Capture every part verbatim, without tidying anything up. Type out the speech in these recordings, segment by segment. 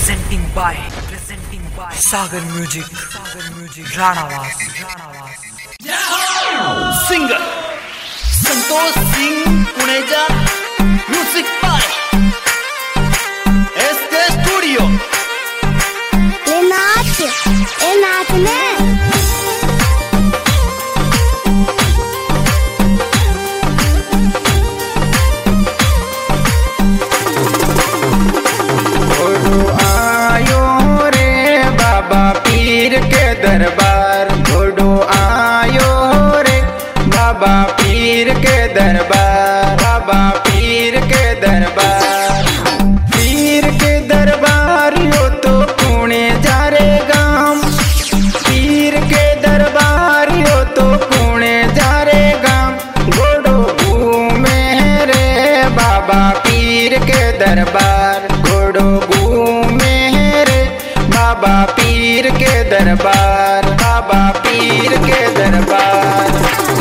presenting by presenting by Sagar Music Sagar Music Ranawas Ranawas singer Santosh Singh Puneja music by S K Studio ये नाच ये नाच में दरबार घोड़ो आयो रे बाबा पीर के दरबार बाबा पीर के दरबार पीर के दरबार यो तो पुणे जा रे गाम पीर के दरबार यो तो पुणे जा रे गाम घोड़ो घूमे रे बाबा पीर के दरबार घोड़ो घूमे रे बाबा पीर के दरबार बाबा पीर के दरबार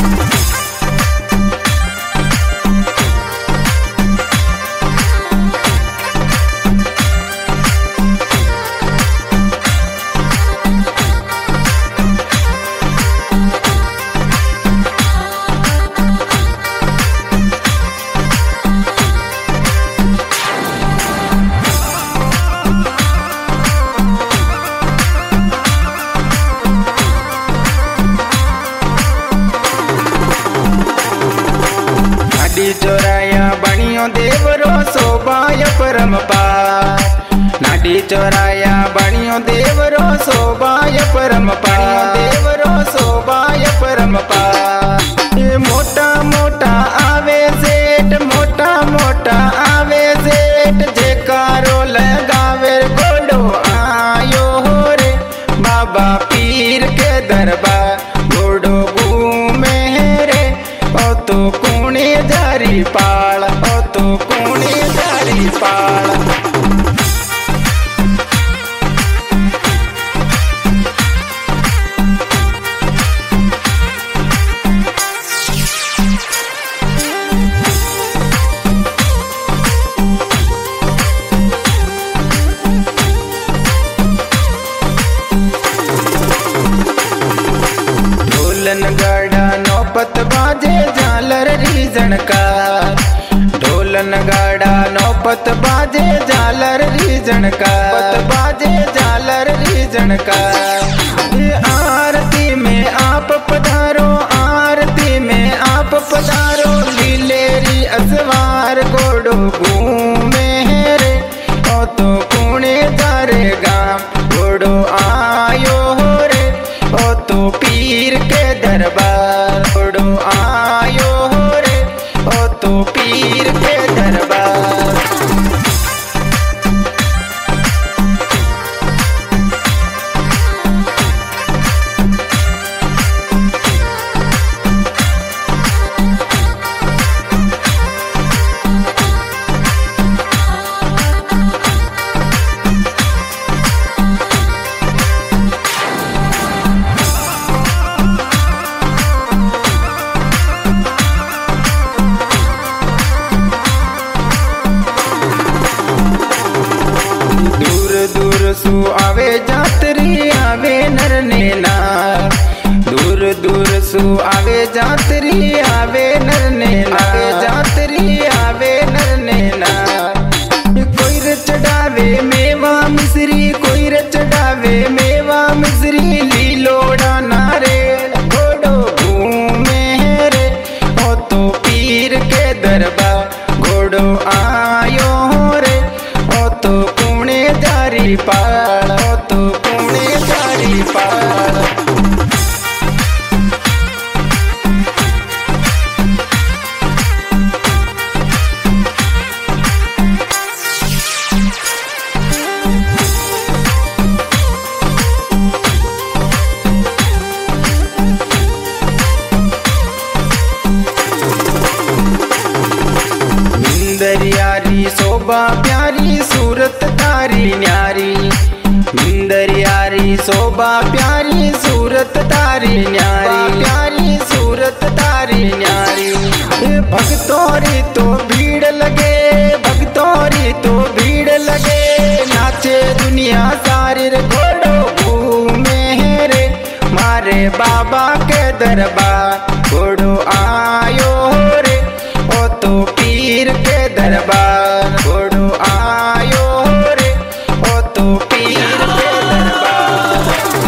चोराया बनियो देवरो शोभाय परम पार नाडी चोराया बनियो देवरो शोभाय परम पार देवरो शोभाय परम पार ये मोटा मोटा आवे सेठ मोटा मोटा आवे सेठ जेकारो लगावे घोड़ो आयो रे बाबा पीर के दरबार घोड़ो घूमे रे ओ तो कुणे जारी पाल ओ तो कुणे जारी पाल ढोलन गाड़ा नौपत बाजे झालर रीजन का ढोलन गाड़ा नौपत बाजे झालर रीजन का पत बाजे झालर रीजन का आरती में आप पधारो आरती में आप पधारो लीलेरी असवार घोड़ो घूमे रे ओ तो कुणे जारे गाम घोड़ो आयो रे ओ तो पीर के दरबार घोड़ो आयो रे ओ तो पीर के दरबार सु आवे जातरी आवे नर नार दूर दूर सु आवे जातरी आवे नर नार आवे जातरी आवे नर नार कोई र चढ़ावे मेवा मिश्री कोई र चढ़ावे मेवा मिश्री लीलोड़ा नारे घोड़ो घूमे रे ओ तो पीर के दरबार घोड़ो आयो रे ओ तो कुणे जारी पाल ओ तो कुणे जारी पाल मिंदरियारी शोभा प्यारी सूरत तारी न्यारी मिंदरियारी शोभा प्यारी सूरत तारी न्यारी प्यारी सूरत तारी न्यारी भक्तोरी तो भीड़ लगे भक्तोरी तो भीड़ लगे नाचे दुनिया बाबा के दरबार घोड़ो आयो रे ओ तो पीर के दरबार घोड़ो आयो रे ओ तो पीर के दरबार।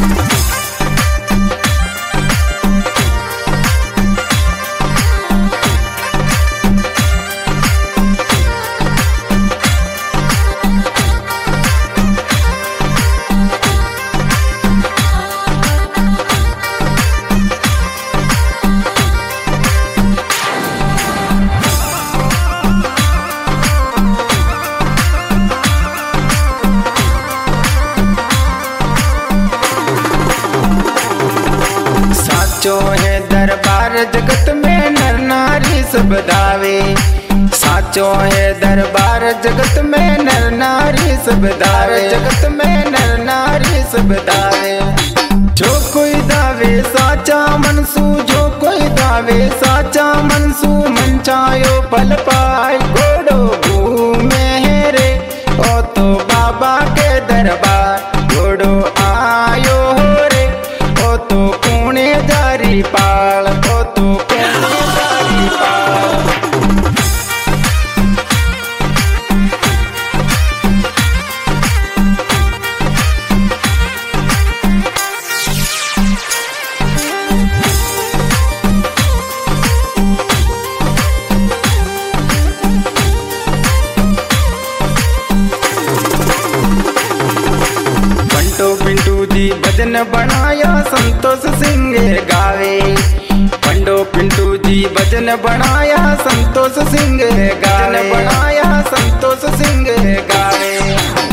साचो है दरबार जगत में नर नारी सब दावे साचो है दरबार जगत में नर नारी सब दावे जगत में नर नारी सब दावे। जो कोई दावे साचा मनसू जो कोई दावे साचा मनसू मन चायो पल पाए घोड़ो घूमे रे ओ तो बाबा के दरबार घोड़ो आयो रे ओ तो कुणे दारी पाल ओ तो कुणे दारी पाल। बंटो पिंटू जी भजन बनाया संतोष सिंह गावे बंटो पिंटू जी भजन बनाया संतोष सिंह गावे बनाया संतोष सिंह गावे।